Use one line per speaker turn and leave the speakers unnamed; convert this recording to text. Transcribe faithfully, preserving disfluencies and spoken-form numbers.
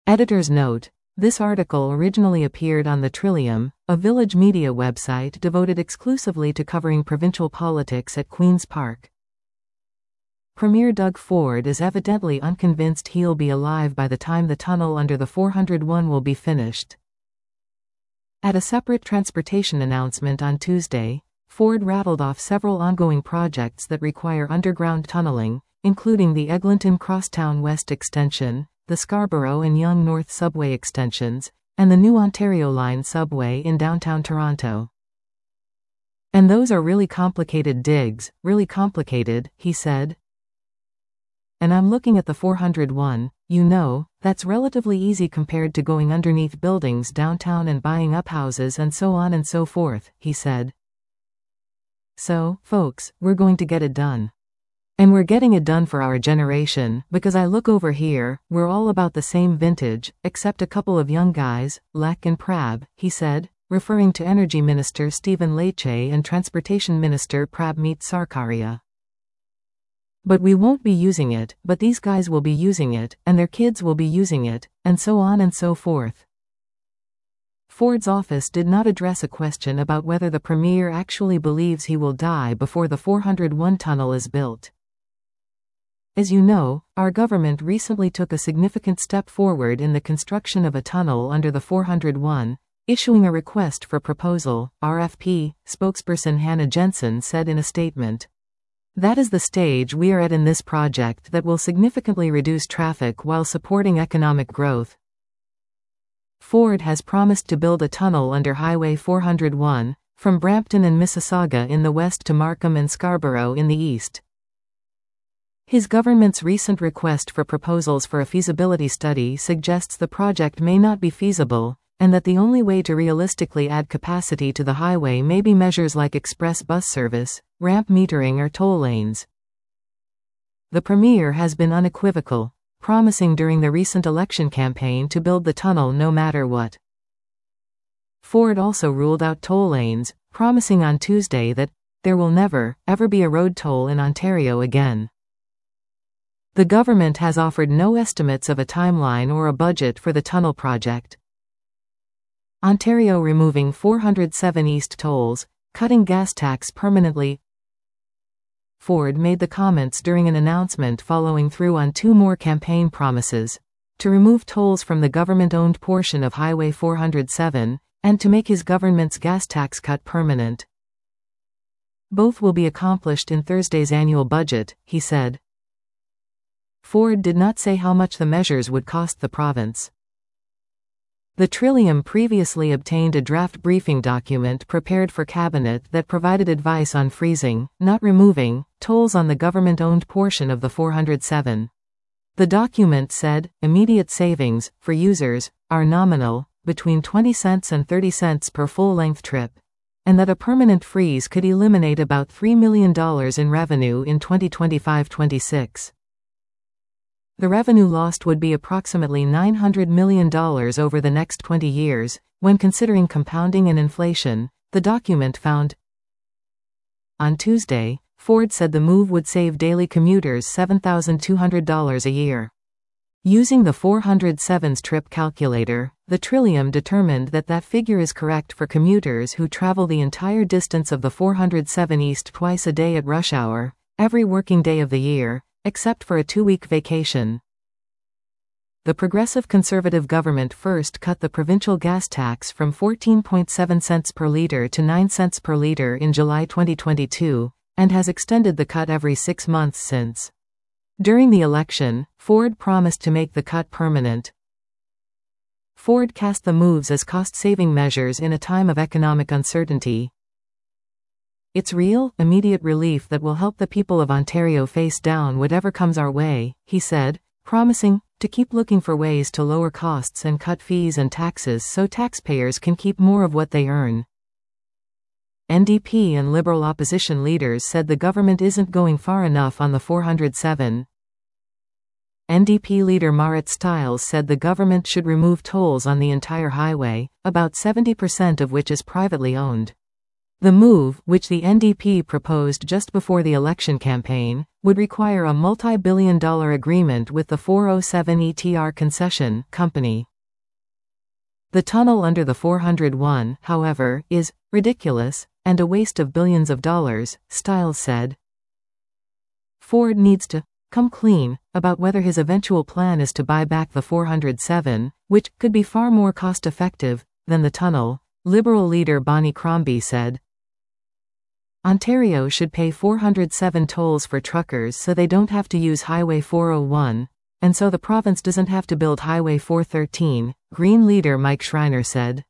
Editor's note: this article originally appeared on the Trillium, a Village media website devoted exclusively to covering provincial politics at Queen's Park. Premier Doug Ford is evidently unconvinced he'll be alive by the time the tunnel under the four hundred one will be finished. At a separate transportation announcement on Tuesday, Ford rattled off several ongoing projects that require underground tunneling, including the Eglinton Crosstown West extension, the Scarborough and Yonge North subway extensions, and the new Ontario Line subway in downtown Toronto. "And those are really complicated digs, really complicated," he said. "And I'm looking at the four hundred one, you know, that's relatively easy compared to going underneath buildings downtown and buying up houses and so on and so forth," he said. "So, folks, we're going to get it done. And we're getting it done for our generation, because I look over here, we're all about the same vintage, except a couple of young guys, Lek and Prab," he said, referring to Energy Minister Stephen Lecce and Transportation Minister Prabmeet Sarkaria. "But we won't be using it, but these guys will be using it, and their kids will be using it, and so on and so forth." Ford's office did not address a question about whether the Premier actually believes he will die before the four hundred one tunnel is built. "As you know, our government recently took a significant step forward in the construction of a tunnel under the four hundred one, issuing a request for proposal," R F P spokesperson Hannah Jensen said in a statement. "That is the stage we are at in this project that will significantly reduce traffic while supporting economic growth." Ford has promised to build a tunnel under Highway four hundred one, from Brampton and Mississauga in the west to Markham and Scarborough in the east. His government's recent request for proposals for a feasibility study suggests the project may not be feasible, and that the only way to realistically add capacity to the highway may be measures like express bus service, ramp metering or toll lanes. The Premier has been unequivocal, promising during the recent election campaign to build the tunnel no matter what. Ford also ruled out toll lanes, promising on Tuesday that there will never, ever be a road toll in Ontario again. The government has offered no estimates of a timeline or a budget for the tunnel project. Ontario removing four hundred seven East tolls, cutting gas tax permanently. Ford made the comments during an announcement following through on two more campaign promises: to remove tolls from the government-owned portion of Highway four hundred seven, and to make his government's gas tax cut permanent. "Both will be accomplished in Thursday's annual budget," he said. Ford did not say how much the measures would cost the province. The Trillium previously obtained a draft briefing document prepared for Cabinet that provided advice on freezing, not removing, tolls on the government-owned portion of the four hundred seven. The document said, immediate savings, for users, are nominal, between twenty cents and thirty cents per full-length trip, and that a permanent freeze could eliminate about three million dollars in revenue in twenty twenty-five twenty-six. The revenue lost would be approximately nine hundred million dollars over the next twenty years, when considering compounding and inflation, the document found. On Tuesday, Ford said the move would save daily commuters seven thousand two hundred dollars a year. Using the four hundred seven's trip calculator, the Trillium determined that that figure is correct for commuters who travel the entire distance of the four hundred seven East twice a day at rush hour, every working day of the year, except for a two-week vacation. The Progressive Conservative government first cut the provincial gas tax from fourteen point seven cents per litre to nine cents per litre in July twenty twenty-two, and has extended the cut every six months since. During the election, Ford promised to make the cut permanent. Ford cast the moves as cost-saving measures in a time of economic uncertainty. "It's real, immediate relief that will help the people of Ontario face down whatever comes our way," he said, promising to keep looking for ways to lower costs and cut fees and taxes so taxpayers can keep more of what they earn. N D P and Liberal opposition leaders said the government isn't going far enough on the four hundred seven. N D P leader Marit Stiles said the government should remove tolls on the entire highway, about seventy percent of which is privately owned. The move, which the N D P proposed just before the election campaign, would require a multi-billion dollar agreement with the four oh seven E T R concession company. The tunnel under the four oh one, however, is ridiculous and a waste of billions of dollars, Stiles said. Ford needs to come clean about whether his eventual plan is to buy back the four oh seven, which could be far more cost-effective than the tunnel, Liberal leader Bonnie Crombie said. Ontario should pay four oh seven tolls for truckers so they don't have to use Highway four oh one, and so the province doesn't have to build Highway four thirteen, Green leader Mike Schreiner said.